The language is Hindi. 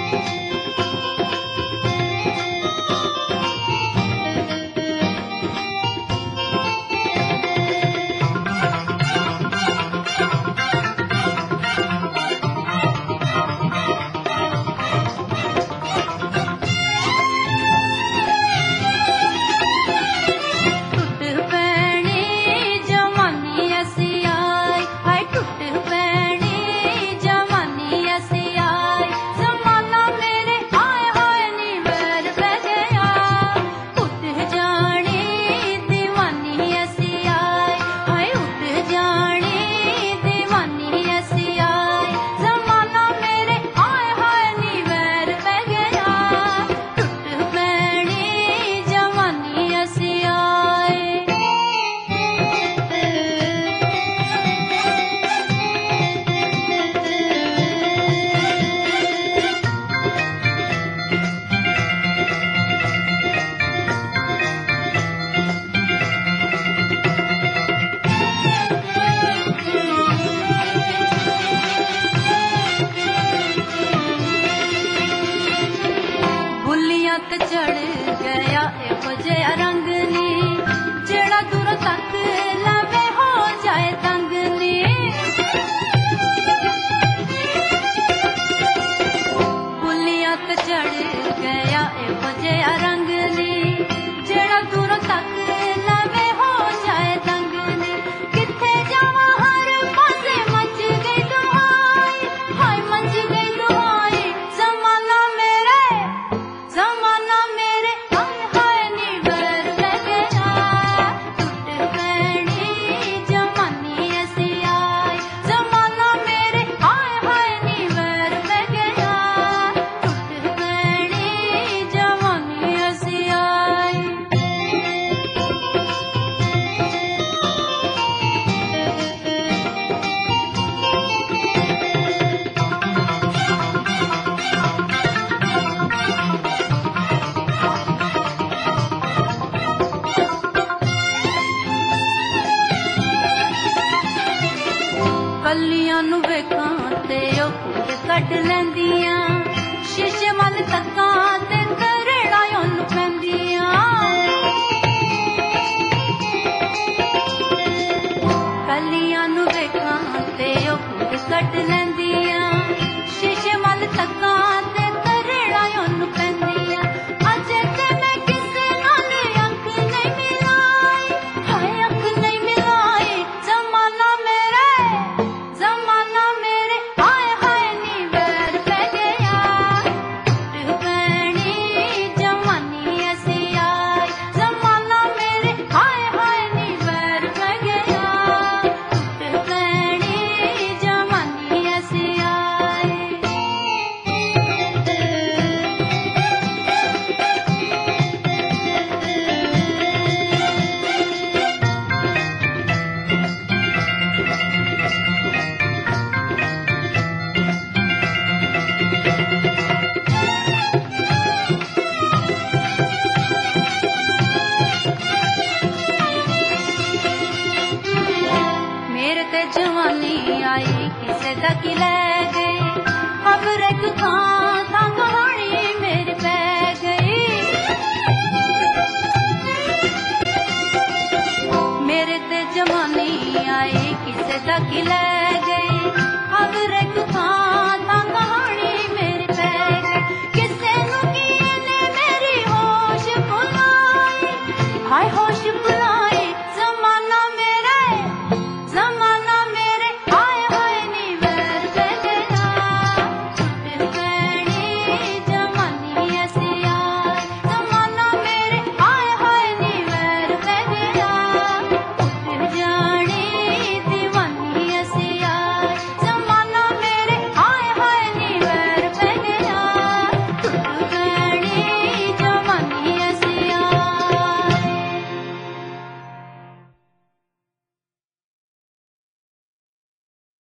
कलियां नू वेखां ते ओ खुद कट लैंदियां, शीशे मल तक्कां ते करेड़ा ओनू पैंदियां। कलियां नू वेखां ते ओ खुद कट लैंदियां, शीशे मल तक्कां ते करेड़ा ओनू पैंदियां। अजे ते मैं किसे नाल अख नहीं मिलाई, हाय अख नहीं मिलाई। जमाना मेरे हाय हाय नी वैर पै गया, टूट पैनी जवानी ऐसी आई। जमाना मेरे हाय हाय नी वैर पै गया, टूट पैनी जवानी ऐसी आई।